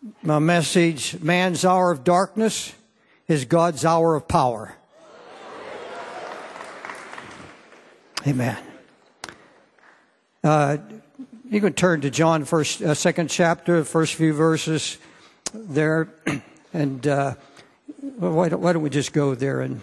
My message, man's hour of darkness is God's hour of power. Amen. You can turn to John, second chapter, first few verses there. And why don't we just go there and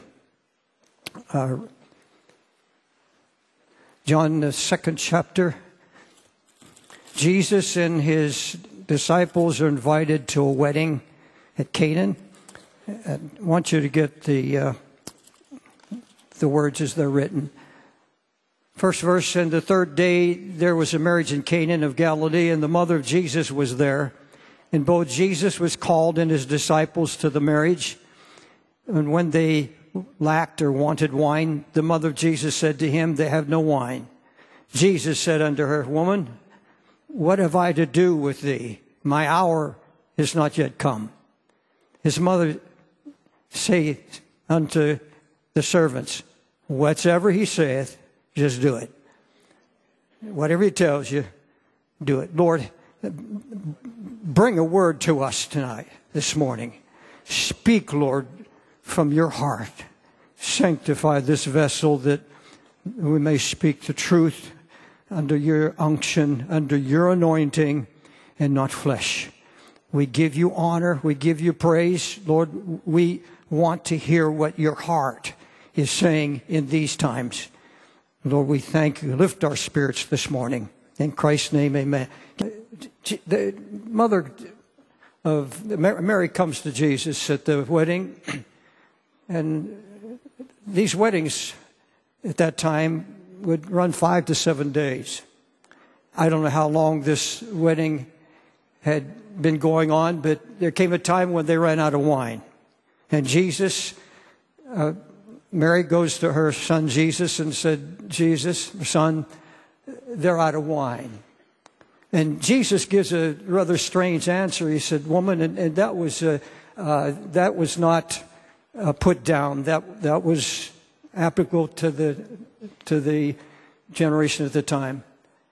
John, the second chapter. Jesus and his disciples are invited to a wedding at Canaan. I want you to get the words as they're written. First verse, and the third day there was a marriage in Canaan of Galilee, and the mother of Jesus was there. And both Jesus was called and his disciples to the marriage. And when they lacked or wanted wine, the mother of Jesus said to him, they have no wine. Jesus said unto her, Woman, what have I to do with thee? My hour is not yet come. His mother saith unto the servants, whatsoever he saith, just do it. Whatever he tells you, do it. Lord, bring a word to us tonight, this morning. Speak, Lord, from your heart. Sanctify this vessel that we may speak the truth under your unction, under your anointing, and not flesh. We give you honor. We give you praise. Lord, we want to hear what your heart is saying in these times. Lord, we thank you. Lift our spirits this morning. In Christ's name, amen. The mother of Mary comes to Jesus at the wedding. And these weddings at that time would run 5 to 7 days. I don't know how long this wedding had been going on, but there came a time when they ran out of wine. And Mary goes to her son Jesus and said, Jesus, son, they're out of wine. And Jesus gives a rather strange answer. He said, woman, and that was not put down. That was applicable to the generation at the time.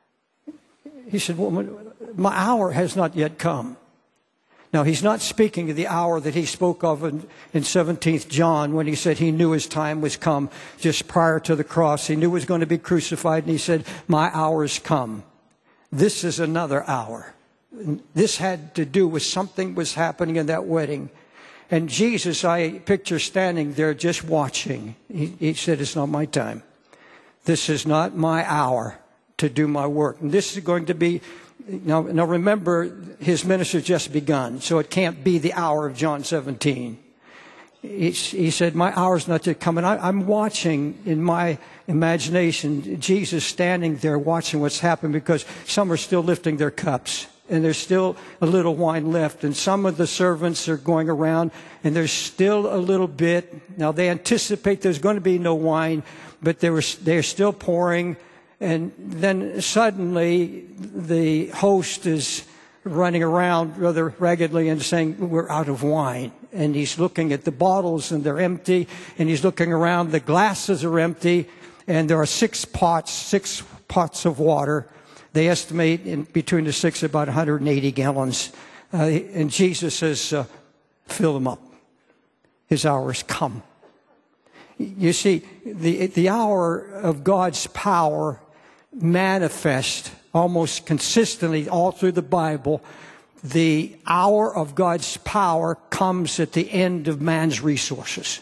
He said, woman, my hour has not yet come. Now, he's not speaking of the hour that he spoke of in 17th John when he said he knew his time was come just prior to the cross. He knew he was going to be crucified, and he said, my hour has come. This is another hour. This had to do with something was happening in that wedding. And Jesus, I picture standing there just watching. He said, it's not my time. This is not my hour to do my work. And this is going to be... Now remember, his ministry just begun, so it can't be the hour of John 17. He said, my hour's not yet coming. I'm watching in my imagination Jesus standing there watching what's happened, because some are still lifting their cups, and there's still a little wine left, and some of the servants are going around, and there's still a little bit. Now they anticipate there's going to be no wine, but they're still pouring. And then suddenly the host is running around rather raggedly and saying, we're out of wine. And he's looking at the bottles and they're empty. And he's looking around, the glasses are empty. And there are 6 pots of water. They estimate in between the 6 about 180 gallons. And Jesus says, fill them up. His hour has come. You see, the hour of God's power manifest almost consistently all through the Bible. The hour of God's power comes at the end of man's resources.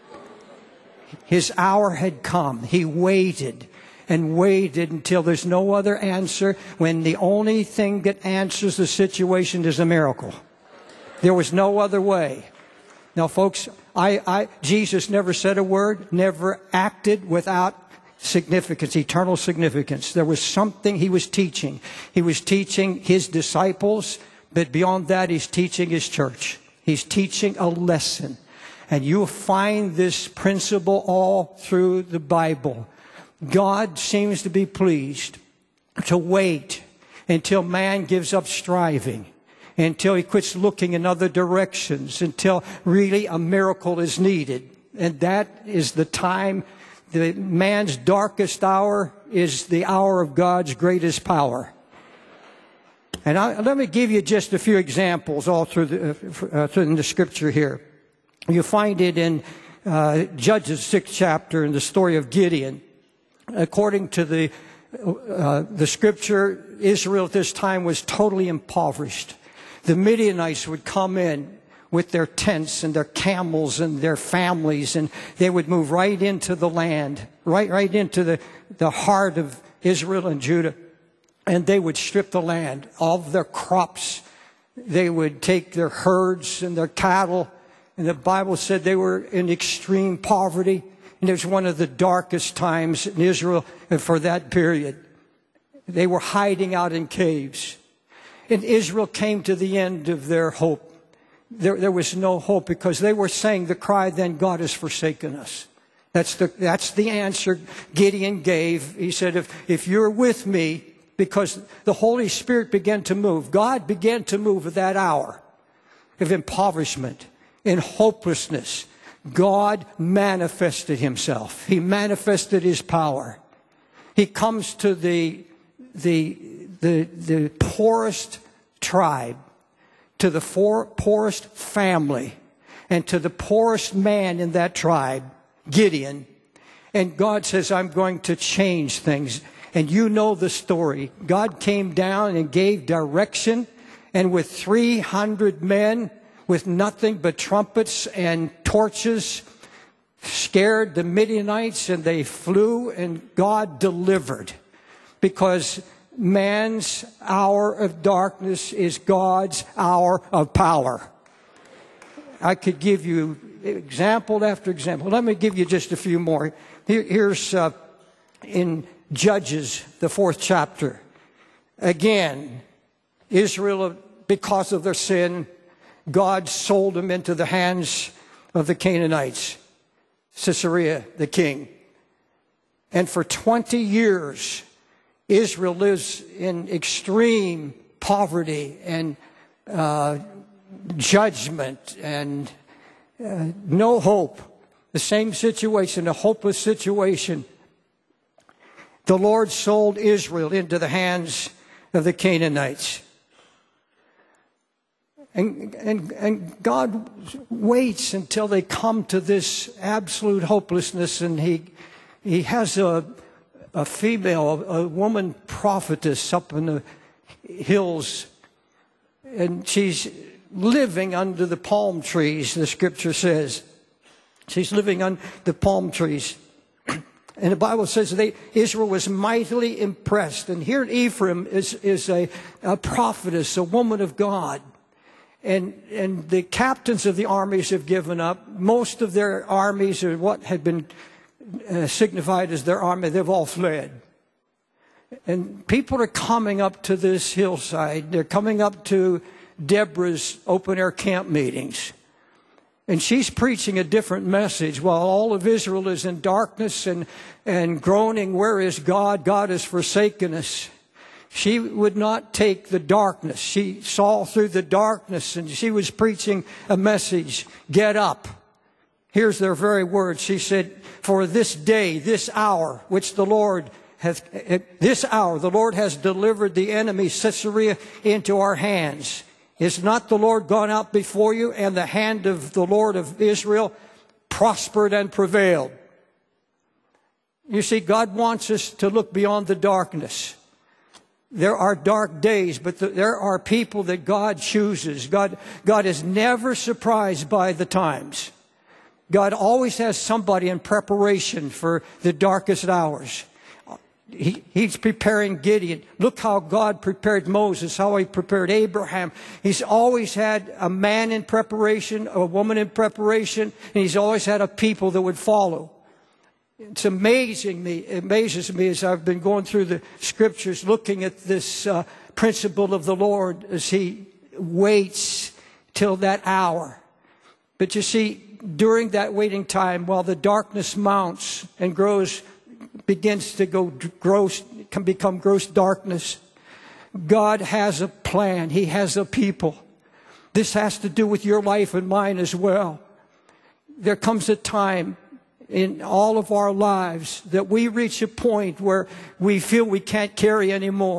His hour had come. He waited and waited until there's no other answer, when the only thing that answers the situation is a miracle. There was no other way. Now, folks, Jesus never said a word, never acted without significance, eternal significance. There was something he was teaching. He was teaching his disciples, but beyond that, he's teaching his church. He's teaching a lesson. And you'll find this principle all through the Bible. God seems to be pleased to wait until man gives up striving, until he quits looking in other directions, until really a miracle is needed. And that is the time. The man's darkest hour is the hour of God's greatest power. And let me give you just a few examples all through in the scripture here. You find it in Judges 6th chapter in the story of Gideon. According to the scripture, Israel at this time was totally impoverished. The Midianites would come in with their tents and their camels and their families, and they would move right into the land, right into the heart of Israel and Judah. And they would strip the land, all of their crops. They would take their herds and their cattle. And the Bible said they were in extreme poverty. And it was one of the darkest times in Israel for that period. They were hiding out in caves. And Israel came to the end of their hope. There was no hope because they were saying the cry, then God has forsaken us. That's the answer Gideon gave. He said, if you're with me, because the Holy Spirit began to move. God began to move at that hour of impoverishment, in hopelessness. God manifested himself. He manifested his power. He comes to the poorest tribe, to the poorest family, and to the poorest man in that tribe, Gideon. And God says, I'm going to change things. And you know the story. God came down and gave direction. And with 300 men, with nothing but trumpets and torches, scared the Midianites, and they flew, and God delivered. Because man's hour of darkness is God's hour of power. I could give you example after example. Let me give you just a few more. Here's in Judges, the 4th chapter. Again, Israel, because of their sin, God sold them into the hands of the Canaanites, Sisera, the king. And for 20 years, Israel lives in extreme poverty and judgment and no hope. The same situation, a hopeless situation. The Lord sold Israel into the hands of the Canaanites. And God waits until they come to this absolute hopelessness, and He has a female, a woman prophetess up in the hills, and she's living under the palm trees, the scripture says. She's living under the palm trees. And the Bible says Israel was mightily impressed. And here Ephraim is a prophetess, a woman of God. And the captains of the armies have given up. Most of their armies, or what had been signified as their army, they've all fled. And people are coming up to this hillside. They're coming up to Deborah's open-air camp meetings. And she's preaching a different message. While all of Israel is in darkness and groaning, where is God? God has forsaken us. She would not take the darkness. She saw through the darkness, and she was preaching a message. Get up. Here's their very words. She said, for this day, this hour, which the Lord has delivered the enemy, Sisera, into our hands. Is not the Lord gone out before you, and the hand of the Lord of Israel prospered and prevailed? You see, God wants us to look beyond the darkness. There are dark days, but there are people that God chooses. God is never surprised by the times. God always has somebody in preparation for the darkest hours. He's preparing Gideon. Look how God prepared Moses, how He prepared Abraham. He's always had a man in preparation, a woman in preparation, and He's always had a people that would follow. It amazes me as I've been going through the scriptures, looking at this principle of the Lord as He waits till that hour. But you see, during that waiting time, while the darkness mounts and begins to become gross darkness, God has a plan. He has a people. This has to do with your life and mine as well. There comes a time in all of our lives that we reach a point where we feel we can't carry anymore.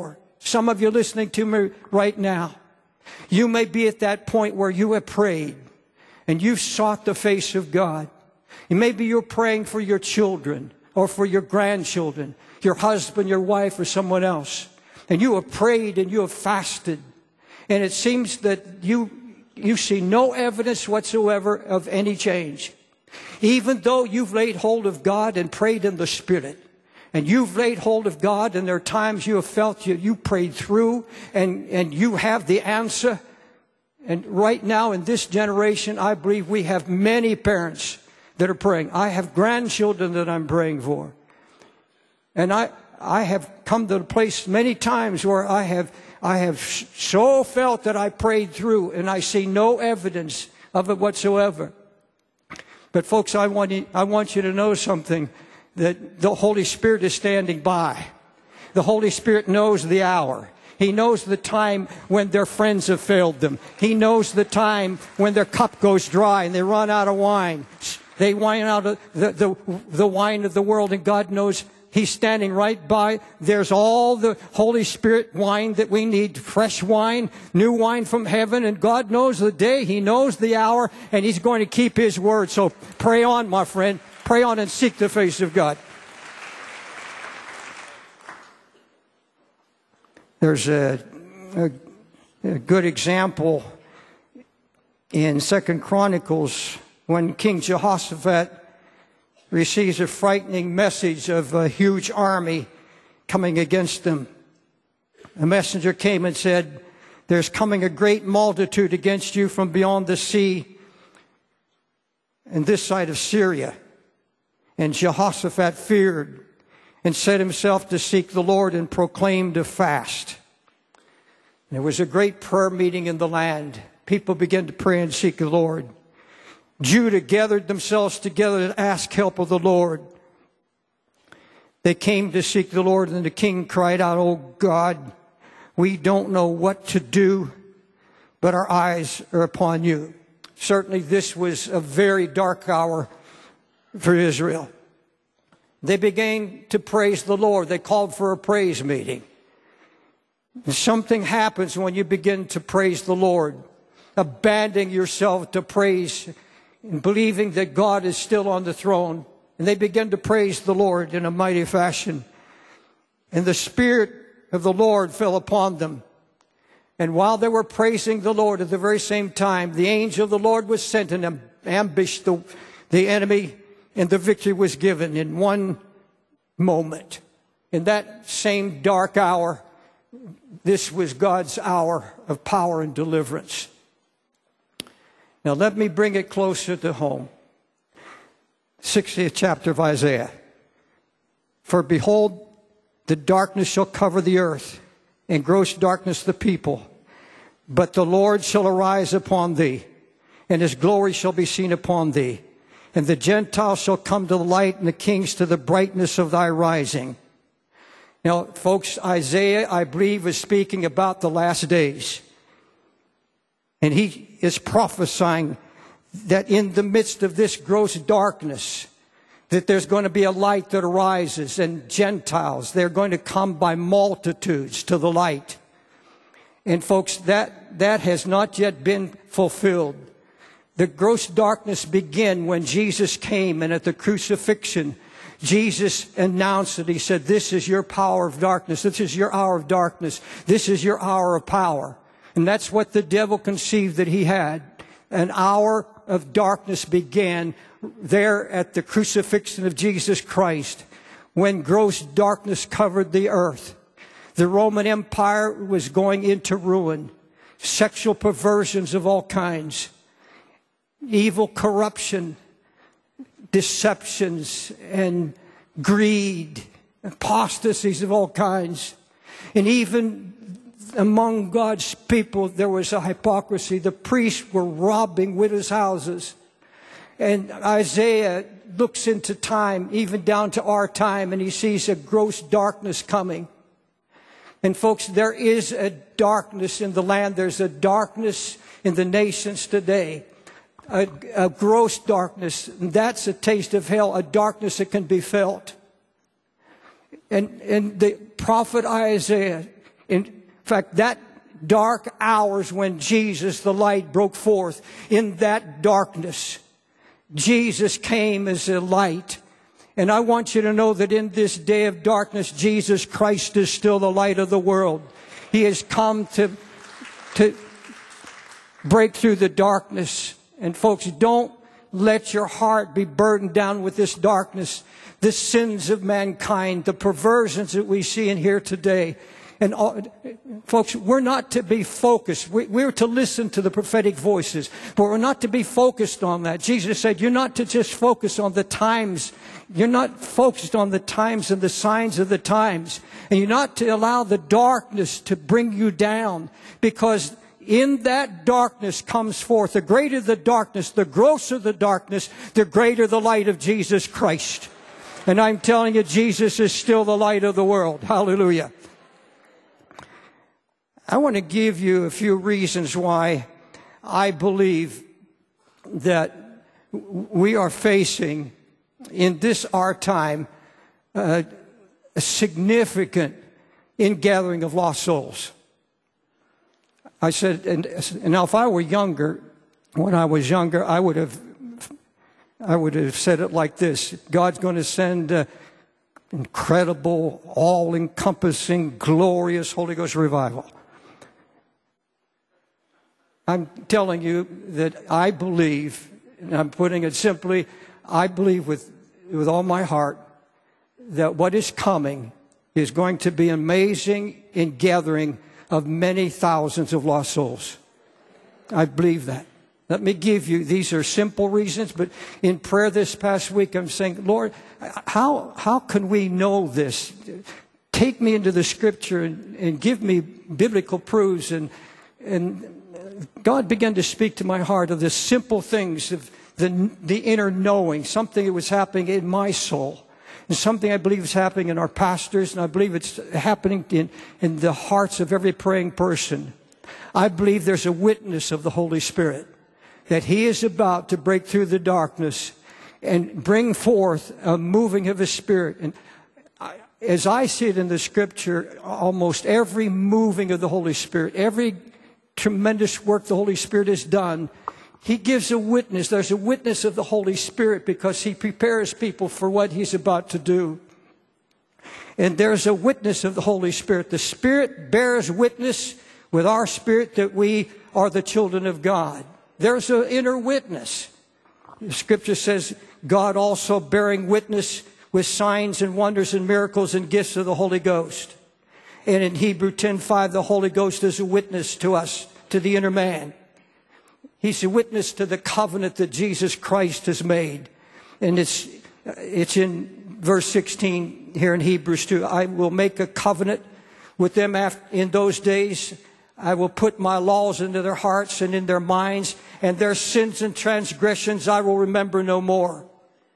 Some of you listening to me right now, you may be at that point where you have prayed and you've sought the face of God. And maybe you're praying for your children or for your grandchildren, your husband, your wife, or someone else. And you have prayed and you have fasted. And it seems that you see no evidence whatsoever of any change. Even though you've laid hold of God and prayed in the Spirit. And you've laid hold of God, and there are times you have felt you prayed through and you have the answer. And right now in this generation, I believe we have many parents that are praying. I have grandchildren that I'm praying for. And I have come to the place many times where I have so felt that I prayed through, and I see no evidence of it whatsoever. But folks, I want you to know something, that the Holy Spirit is standing by. The Holy Spirit knows the hour. He knows the time when their friends have failed them. He knows the time when their cup goes dry and they run out of wine. They wine out of the wine of the world, and God knows He's standing right by. There's all the Holy Spirit wine that we need, fresh wine, new wine from heaven, and God knows the day, He knows the hour, and He's going to keep His word. So pray on, my friend. Pray on and seek the face of God. There's a good example in 2 Chronicles when King Jehoshaphat receives a frightening message of a huge army coming against them. A messenger came and said, "There's coming a great multitude against you from beyond the sea and this side of Syria." And Jehoshaphat feared and set himself to seek the Lord and proclaimed a fast. There was a great prayer meeting in the land. People began to pray and seek the Lord. Judah gathered themselves together to ask help of the Lord. They came to seek the Lord, and the king cried out, "Oh God, we don't know what to do, but our eyes are upon you." Certainly this was a very dark hour for Israel. They began to praise the Lord. They called for a praise meeting. And something happens when you begin to praise the Lord, abandoning yourself to praise and believing that God is still on the throne. And they began to praise the Lord in a mighty fashion. And the Spirit of the Lord fell upon them. And while they were praising the Lord, at the very same time, the angel of the Lord was sent and ambushed the enemy, and the victory was given in one moment. In that same dark hour, this was God's hour of power and deliverance. Now let me bring it closer to home. 60th chapter of Isaiah. "For behold, the darkness shall cover the earth, and gross darkness the people. But the Lord shall arise upon thee, and His glory shall be seen upon thee. And the Gentiles shall come to the light, and the kings to the brightness of thy rising." Now, folks, Isaiah, I believe, is speaking about the last days. And he is prophesying that in the midst of this gross darkness, that there's going to be a light that arises, and Gentiles, they're going to come by multitudes to the light. And folks, that has not yet been fulfilled. The gross darkness began when Jesus came, and at the crucifixion, Jesus announced it. He said, "This is your power of darkness. This is your hour of darkness. This is your hour of power." And that's what the devil conceived that he had. An hour of darkness began there at the crucifixion of Jesus Christ, when gross darkness covered the earth. The Roman Empire was going into ruin. Sexual perversions of all kinds. Evil corruption, deceptions, and greed, apostasies of all kinds. And even among God's people, there was a hypocrisy. The priests were robbing widows' houses. And Isaiah looks into time, even down to our time, and he sees a gross darkness coming. And folks, there is a darkness in the land. There's a darkness in the nations today. A gross darkness. And that's a taste of hell, a darkness that can be felt. And the prophet Isaiah, In fact, that dark hours when Jesus, the light, broke forth, in that darkness, Jesus came as a light. And I want you to know that in this day of darkness, Jesus Christ is still the light of the world. He has come to break through the darkness. And folks, don't let your heart be burdened down with this darkness, the sins of mankind, the perversions that we see in here today. And folks, we're not to be focused. We're to listen to the prophetic voices, but we're not to be focused on that. Jesus said, you're not to just focus on the times. You're not focused on the times and the signs of the times. And you're not to allow the darkness to bring you down, because in that darkness comes forth. The greater the darkness, the grosser the darkness, the greater the light of Jesus Christ. And I'm telling you, Jesus is still the light of the world. Hallelujah. I want to give you a few reasons why I believe that we are facing in this our time a significant ingathering of lost souls. I said, and now if I were younger, when I was younger, I would have said it like this: God's going to send incredible, all-encompassing, glorious Holy Ghost revival. I'm telling you that I believe, and I'm putting it simply, I believe with all my heart that what is coming is going to be amazing ingathering of many thousands of lost souls. I believe that. Let me give you, these are simple reasons, but in prayer this past week, I'm saying, Lord, how can we know this? Take me into the Scripture and give me biblical proofs. And God began to speak to my heart of the simple things, of the inner knowing, something that was happening in my soul. And something I believe is happening in our pastors, and I believe it's happening in the hearts of every praying person. I believe there's a witness of the Holy Spirit, that He is about to break through the darkness and bring forth a moving of His Spirit. And as I see it in the Scripture, almost every moving of the Holy Spirit, every tremendous work the Holy Spirit has done, He gives a witness. There's a witness of the Holy Spirit because He prepares people for what He's about to do. And there's a witness of the Holy Spirit. The Spirit bears witness with our spirit that we are the children of God. There's an inner witness. The Scripture says, God also bearing witness with signs and wonders and miracles and gifts of the Holy Ghost. And in Hebrew 10:5, the Holy Ghost is a witness to us, to the inner man. He's a witness to the covenant that Jesus Christ has made. And it's in verse 16 here in Hebrews 2. I will make a covenant with them in those days. I will put my laws into their hearts and in their minds, and their sins and transgressions I will remember no more.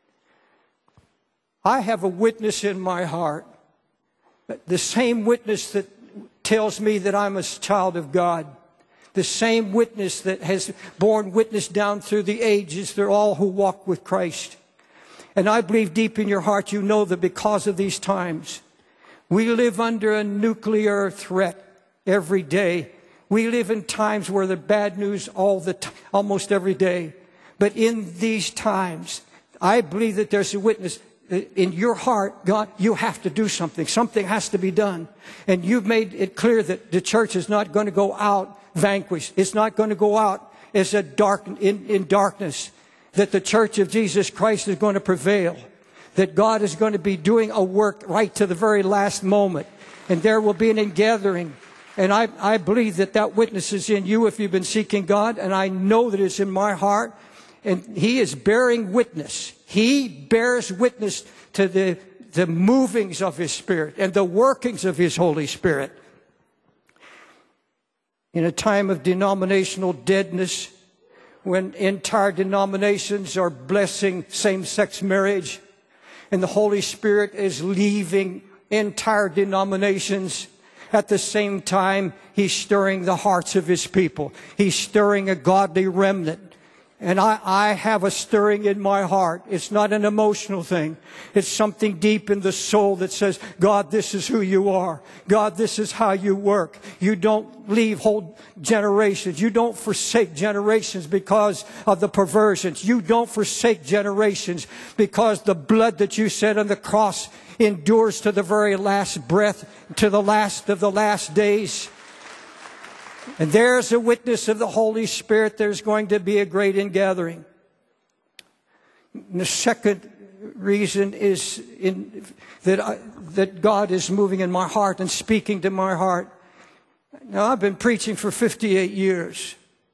I have a witness in my heart. The same witness that tells me that I'm a child of God. The same witness that has borne witness down through the ages. They're all who walk with Christ. And I believe deep in your heart you know that because of these times, we live under a nuclear threat every day. We live in times where the bad news almost every day. But in these times, I believe that there's a witness. In your heart, God, you have to do something. Something has to be done. And you've made it clear that the church is not going to go out vanquished. It's not going to go out as in darkness. That the church of Jesus Christ is going to prevail. That God is going to be doing a work right to the very last moment. And there will be an ingathering. And I believe that witness is in you if you've been seeking God. And I know that it's in my heart. And He is bearing witness. He bears witness to the movings of His Spirit and the workings of His Holy Spirit. In a time of denominational deadness, when entire denominations are blessing same-sex marriage, and the Holy Spirit is leaving entire denominations, at the same time, He's stirring the hearts of His people. He's stirring a godly remnant. And I have a stirring in my heart. It's not an emotional thing. It's something deep in the soul that says, God, this is who you are. God, this is how you work. You don't leave whole generations. You don't forsake generations because of the perversions. You don't forsake generations because the blood that you shed on the cross endures to the very last breath, to the last of the last days. And there's a witness of the Holy Spirit. There's going to be a great ingathering. And the second reason is that God is moving in my heart and speaking to my heart. Now, I've been preaching for 58 years.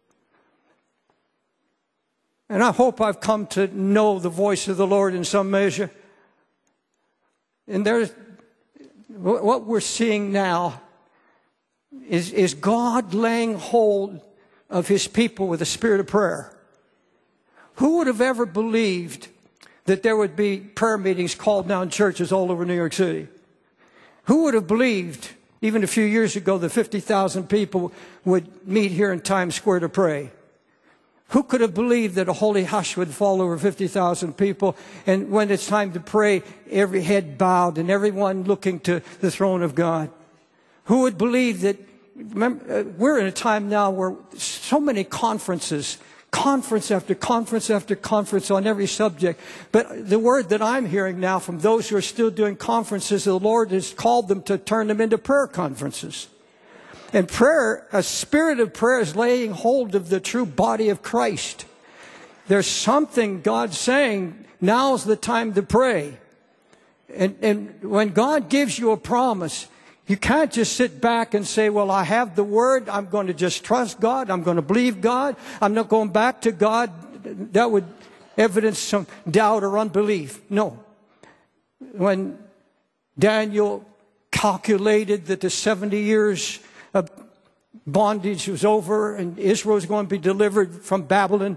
And I hope I've come to know the voice of the Lord in some measure. And what we're seeing now is God laying hold of His people with a spirit of prayer. Who would have ever believed that there would be prayer meetings called down churches all over New York City? Who would have believed, even a few years ago, that 50,000 people would meet here in Times Square to pray? Who could have believed that a holy hush would fall over 50,000 people, and when it's time to pray, every head bowed and everyone looking to the throne of God? Who would believe that? Remember, we're in a time now where so many conferences, conference after conference after conference on every subject. But the word that I'm hearing now from those who are still doing conferences, the Lord has called them to turn them into prayer conferences. And prayer, a spirit of prayer is laying hold of the true body of Christ. There's something God's saying, now's the time to pray. And when God gives you a promise, you can't just sit back and say, well, I have the word. I'm going to just trust God. I'm going to believe God. I'm not going back to God. That would evidence some doubt or unbelief. No. When Daniel calculated that the 70 years of bondage was over and Israel was going to be delivered from Babylon,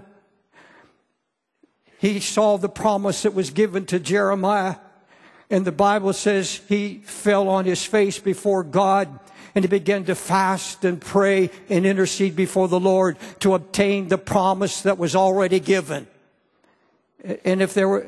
he saw the promise that was given to Jeremiah. And the Bible says he fell on his face before God and he began to fast and pray and intercede before the Lord to obtain the promise that was already given. And if there were,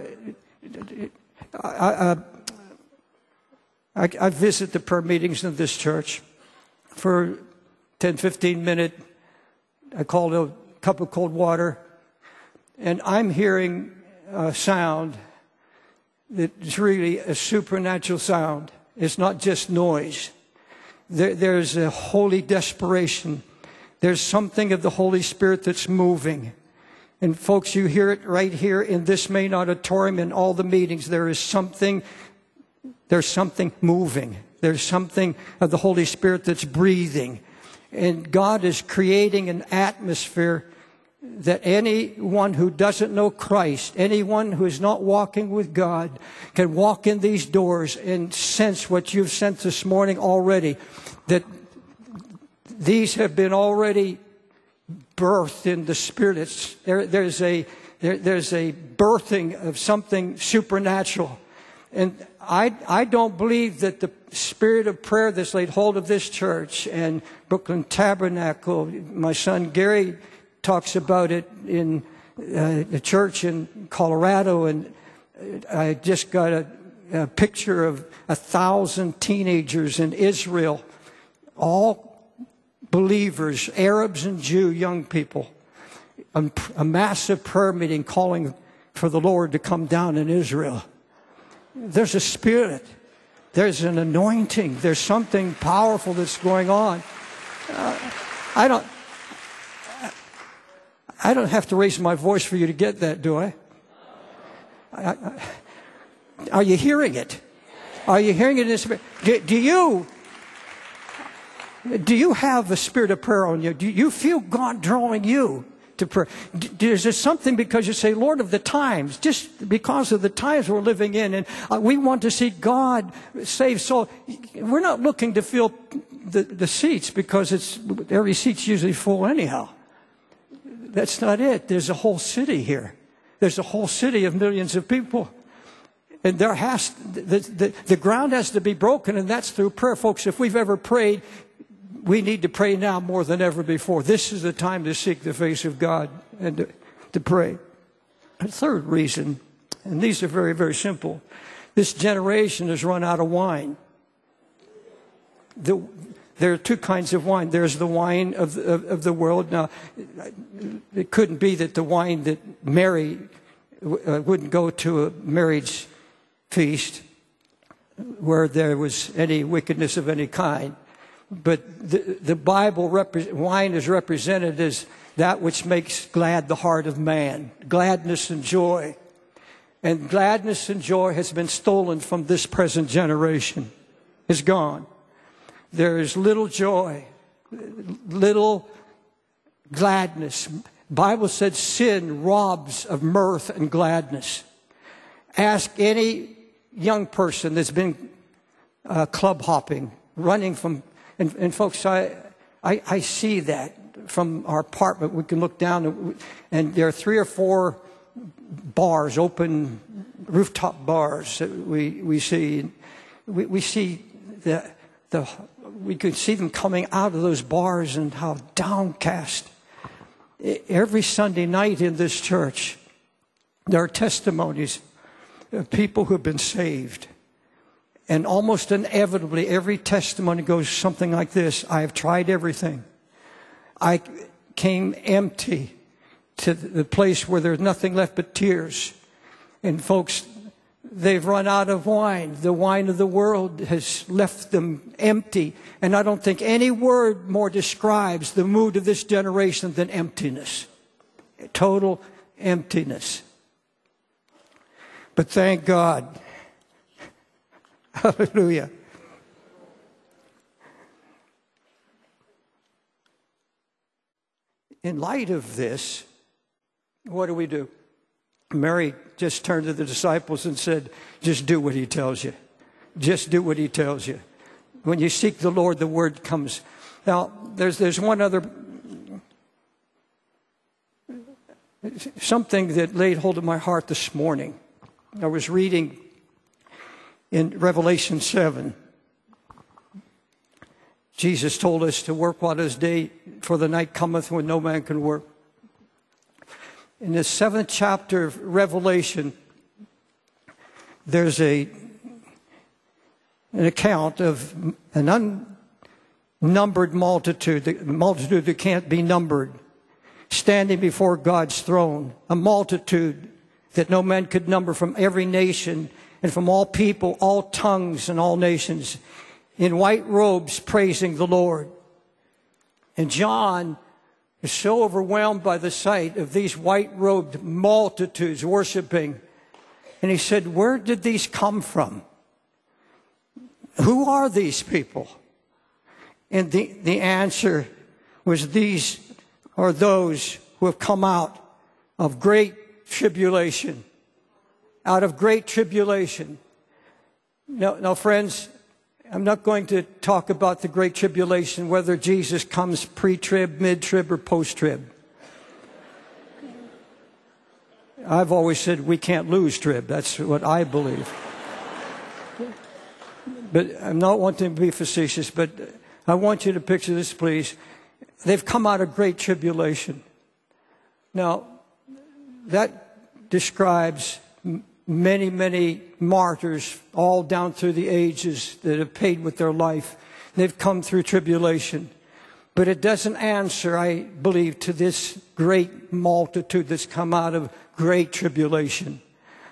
I visit the prayer meetings of this church for 10, 15 minutes. I called a cup of cold water and I'm hearing a sound. It's really a supernatural sound. It's not just noise. There's a holy desperation. There's something of the Holy Spirit that's moving. And folks, you hear it right here in this main auditorium, in all the meetings. There's something moving. There's something of the Holy Spirit that's breathing. And God is creating an atmosphere that anyone who doesn't know Christ, anyone who is not walking with God, can walk in these doors and sense what you've sensed this morning already, that these have been already birthed in the Spirit. There's a birthing of something supernatural. And I don't believe that the spirit of prayer that's laid hold of this church and Brooklyn Tabernacle, my son Gary talks about it in the church in Colorado, and I just got a picture of 1,000 teenagers in Israel, all believers, Arabs and Jew, young people, a massive prayer meeting calling for the Lord to come down in Israel. There's a spirit. There's an anointing. There's something powerful that's going on. I don't have to raise my voice for you to get that, do I? Are you hearing it? Are you hearing it in the spirit? Do you have the spirit of prayer on you? Do you feel God drawing you to prayer? Is there something because you say, Lord, of the times, just because of the times we're living in, and we want to see God save souls. We're not looking to fill the seats because every seat's usually full anyhow. That's not it. There's a whole city here. There's a whole city of millions of people. And the ground has to be broken, and that's through prayer. Folks, if we've ever prayed, we need to pray now more than ever before. This is the time to seek the face of God and to pray. A third reason, and these are very, very simple. This generation has run out of wine. There are two kinds of wine. There's the wine of the world. Now, it couldn't be that the wine that Mary wouldn't go to a marriage feast where there was any wickedness of any kind. But the Bible, wine is represented as that which makes glad the heart of man, gladness and joy. And gladness and joy has been stolen from this present generation. It's gone. There is little joy, little gladness. Bible said sin robs of mirth and gladness. Ask any young person that's been club hopping, running from, and folks, I see that from our apartment. We can look down, and there are 3 or 4 bars, open rooftop bars that we see. We see we could see them coming out of those bars and how downcast. Every Sunday night in this church, there are testimonies of people who have been saved. And almost inevitably, every testimony goes something like this: I have tried everything. I came empty to the place where there's nothing left but tears. And folks, they've run out of wine. The wine of the world has left them empty. And I don't think any word more describes the mood of this generation than emptiness. Total emptiness. But thank God. Hallelujah. In light of this, what do? Mary just turned to the disciples and said, just do what he tells you. Just do what he tells you. When you seek the Lord, the word comes. Now, there's one other, something that laid hold of my heart this morning. I was reading in Revelation 7. Jesus told us to work while it is day, for the night cometh when no man can work. In the 7th chapter of Revelation, there's an account of an unnumbered multitude, the multitude that can't be numbered, standing before God's throne, a multitude that no man could number, from every nation and from all people, all tongues and all nations, in white robes praising the Lord. And John is so overwhelmed by the sight of these white-robed multitudes worshiping. And he said, where did these come from? Who are these people? And the answer was, these are those who have come out of great tribulation. Out of great tribulation. Now, friends, I'm not going to talk about the Great Tribulation, whether Jesus comes pre-trib, mid-trib, or post-trib. I've always said we can't lose trib. That's what I believe. But I'm not wanting to be facetious, but I want you to picture this, please. They've come out of great tribulation. Now, that describes many, many martyrs, all down through the ages, that have paid with their life. They've come through tribulation. But it doesn't answer, I believe, to this great multitude that's come out of great tribulation.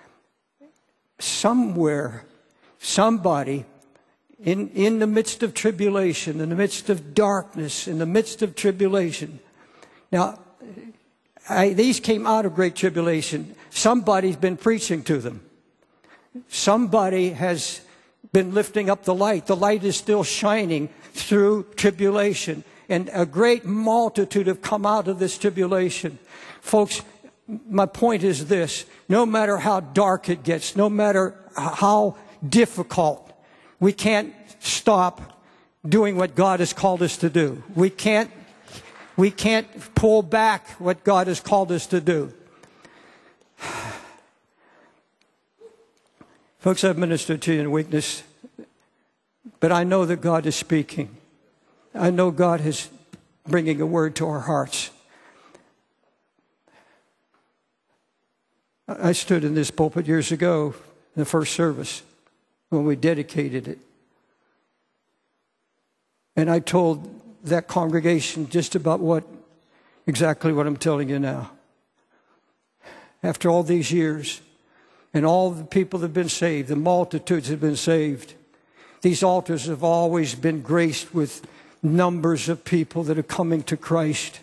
Somewhere, somebody, in the midst of tribulation, in the midst of darkness, in the midst of tribulation. Now, these came out of great tribulation. Somebody's been preaching to them. Somebody has been lifting up the light. The light is still shining through tribulation. And a great multitude have come out of this tribulation. Folks, my point is this. No matter how dark it gets, no matter how difficult, we can't stop doing what God has called us to do. We can't pull back what God has called us to do. Folks, I've ministered to you in weakness, but I know that God is speaking. I know God is bringing a word to our hearts. I stood in this pulpit years ago in the first service when we dedicated it. And I told that congregation just about exactly what I'm telling you now. After all these years, and all the people that have been saved, the multitudes have been saved, these altars have always been graced with numbers of people that are coming to Christ.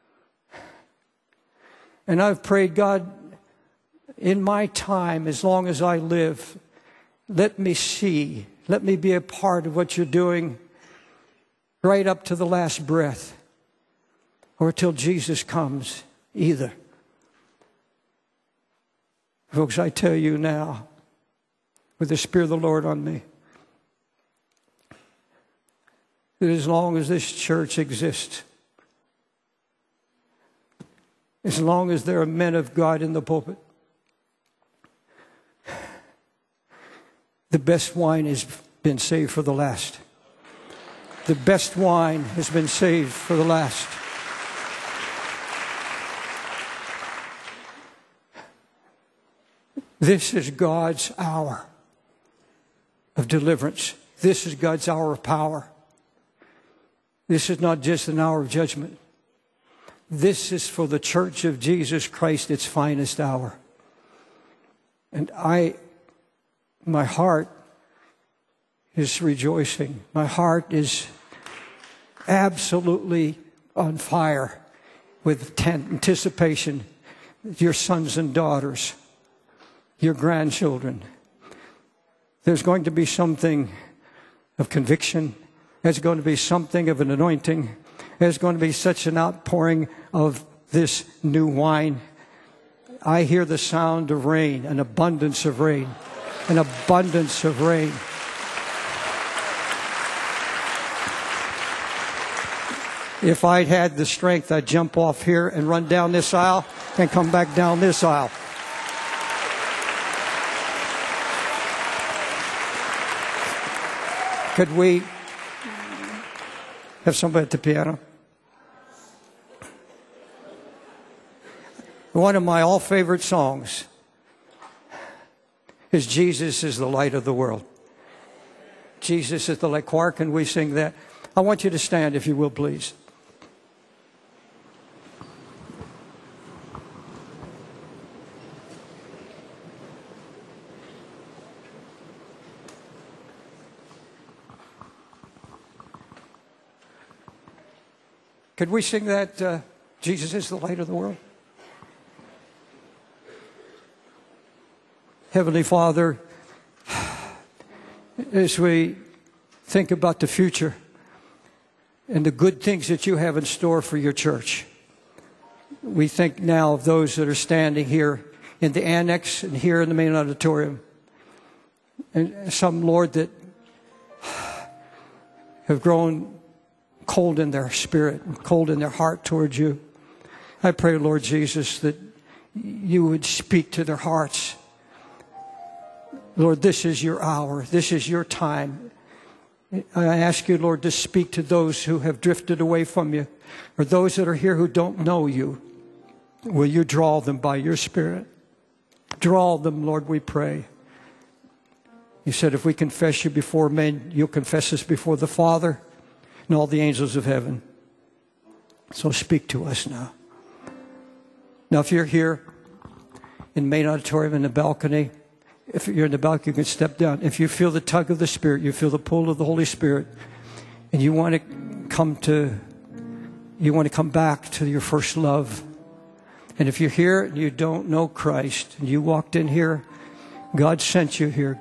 And I've prayed, God, in my time, as long as I live, let me see, let me be a part of what you're doing right up to the last breath, or till Jesus comes, either. Folks, I tell you now, with the Spirit of the Lord on me, that as long as this church exists, as long as there are men of God in the pulpit, the best wine has been saved for the last. The best wine has been saved for the last. This is God's hour of deliverance. This is God's hour of power. This is not just an hour of judgment. This is for the church of Jesus Christ, its finest hour. And my heart is rejoicing. My heart is absolutely on fire with anticipation. Your sons and daughters, your grandchildren. There's going to be something of conviction. There's going to be something of an anointing. There's going to be such an outpouring of this new wine. I hear the sound of rain, an abundance of rain, an abundance of rain. If I'd had the strength, I'd jump off here and run down this aisle and come back down this aisle. Could we have somebody at the piano? One of my all-favorite songs is Jesus is the light of the world. Jesus is the light. Choir, can we sing that? I want you to stand, if you will, please. Could we sing that, Jesus is the light of the world? Heavenly Father, as we think about the future and the good things that you have in store for your church, we think now of those that are standing here in the annex and here in the main auditorium. And some, Lord, that have grown cold in their spirit, cold in their heart towards you. I pray, Lord Jesus, that you would speak to their hearts. Lord, this is your hour. This is your time. I ask you, Lord, to speak to those who have drifted away from you, or those that are here who don't know you. Will you draw them by your Spirit? Draw them, Lord, we pray. You said if we confess you before men, you'll confess us before the Father and all the angels of heaven. So speak to us now. Now, if you're here in main auditorium in the balcony, if you're in the balcony, you can step down. If you feel the tug of the Spirit, you feel the pull of the Holy Spirit, and you want to come back to your first love. And if you're here and you don't know Christ, and you walked in here, God sent you here.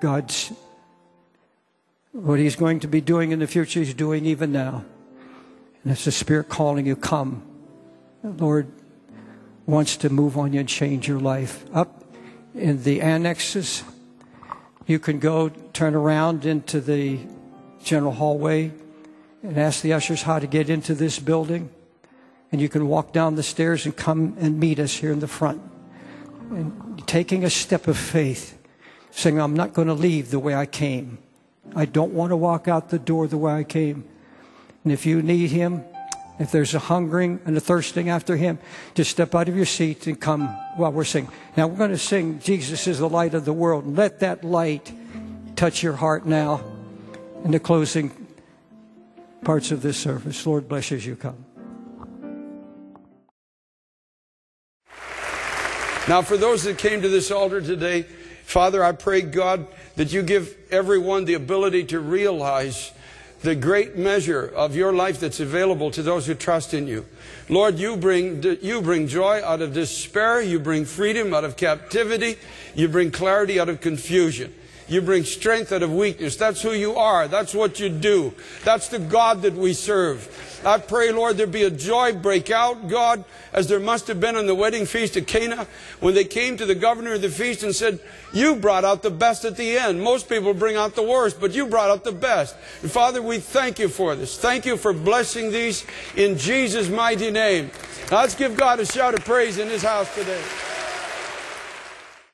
What he's going to be doing in the future, he's doing even now. And it's the Spirit calling you, come. The Lord wants to move on you and change your life. Up in the annexes, you can go turn around into the general hallway and ask the ushers how to get into this building. And you can walk down the stairs and come and meet us here in the front. And taking a step of faith, saying, I'm not going to leave the way I came. I don't want to walk out the door the way I came. And if you need him, if there's a hungering and a thirsting after him, just step out of your seat and come while we're singing. Now we're going to sing Jesus is the light of the world. And let that light touch your heart now in the closing parts of this service. Lord bless you as you come. Now, for those that came to this altar today, Father, I pray, God, that you give everyone the ability to realize the great measure of your life that's available to those who trust in you. Lord, you bring joy out of despair. You bring freedom out of captivity. You bring clarity out of confusion. You bring strength out of weakness. That's who you are. That's what you do. That's the God that we serve. I pray, Lord, there be a joy break out, God, as there must have been on the wedding feast at Cana, when they came to the governor of the feast and said, you brought out the best at the end. Most people bring out the worst, but you brought out the best. And Father, we thank you for this. Thank you for blessing these in Jesus' mighty name. Now let's give God a shout of praise in His house today.